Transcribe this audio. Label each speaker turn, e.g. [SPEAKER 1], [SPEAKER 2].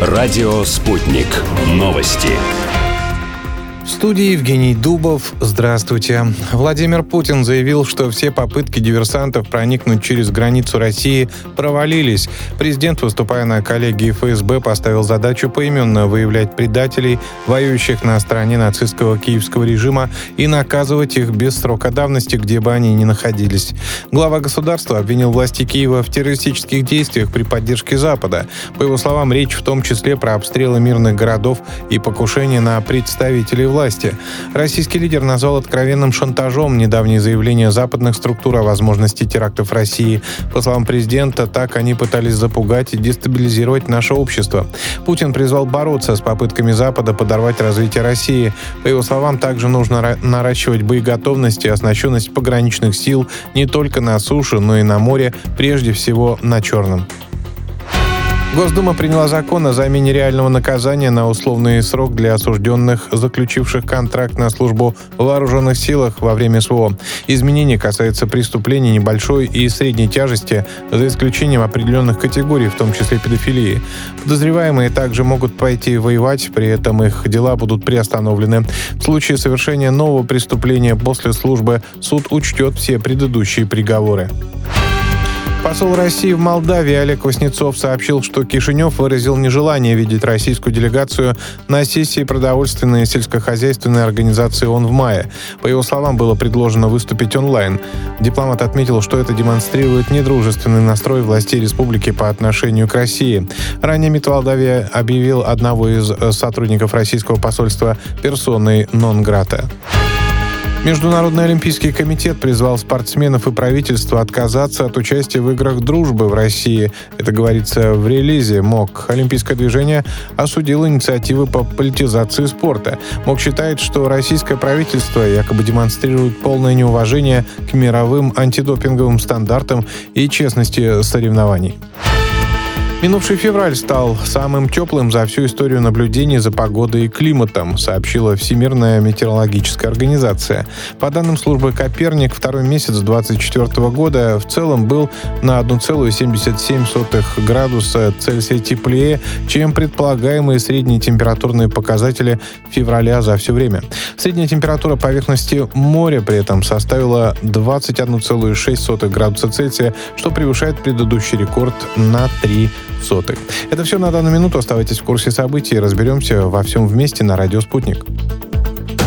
[SPEAKER 1] Радио «Спутник». Новости.
[SPEAKER 2] В студии Евгений Дубов. Здравствуйте. Владимир Путин заявил, что все попытки диверсантов проникнуть через границу России провалились. Президент, выступая на коллегии ФСБ, поставил задачу поименно выявлять предателей, воюющих на стороне нацистского киевского режима, и наказывать их без срока давности, где бы они ни находились. Глава государства обвинил власти Киева в террористических действиях при поддержке Запада. По его словам, речь в том числе про обстрелы мирных городов и покушения на представителей власти. Российский лидер назвал откровенным шантажом недавнее заявление западных структур о возможности терактов в России. По словам президента, так они пытались запугать и дестабилизировать наше общество. Путин призвал бороться с попытками Запада подорвать развитие России. По его словам, также нужно наращивать боеготовность и оснащенность пограничных сил не только на суше, но и на море, прежде всего на Черном. Госдума приняла закон о замене реального наказания на условный срок для осужденных, заключивших контракт на службу в вооруженных силах во время СВО. Изменение касается преступлений небольшой и средней тяжести, за исключением определенных категорий, в том числе педофилии. Подозреваемые также могут пойти воевать, при этом их дела будут приостановлены. В случае совершения нового преступления после службы суд учтет все предыдущие приговоры. Посол России в Молдавии Олег Васнецов сообщил, что Кишинев выразил нежелание видеть российскую делегацию на сессии продовольственной и сельскохозяйственной организации ООН в мае. По его словам, было предложено выступить онлайн. Дипломат отметил, что это демонстрирует недружественный настрой властей республики по отношению к России. Ранее МИД Молдавии объявил одного из сотрудников российского посольства персоной нон-грата. Международный олимпийский комитет призвал спортсменов и правительство отказаться от участия в играх дружбы в России. Это говорится в релизе МОК. Олимпийское движение осудило инициативы по политизации спорта. МОК считает, что российское правительство якобы демонстрирует полное неуважение к мировым антидопинговым стандартам и честности соревнований. Минувший февраль стал самым теплым за всю историю наблюдений за погодой и климатом, сообщила Всемирная метеорологическая организация. По данным службы «Коперник», второй месяц 2024 года в целом был на 1,77 градуса Цельсия теплее, чем предполагаемые средние температурные показатели февраля за все время. Средняя температура поверхности моря при этом составила 21,6 градуса Цельсия, что превышает предыдущий рекорд на 3 сотых. Это все на данную минуту. Оставайтесь в курсе событий. Разберемся во всем вместе на радио «Спутник».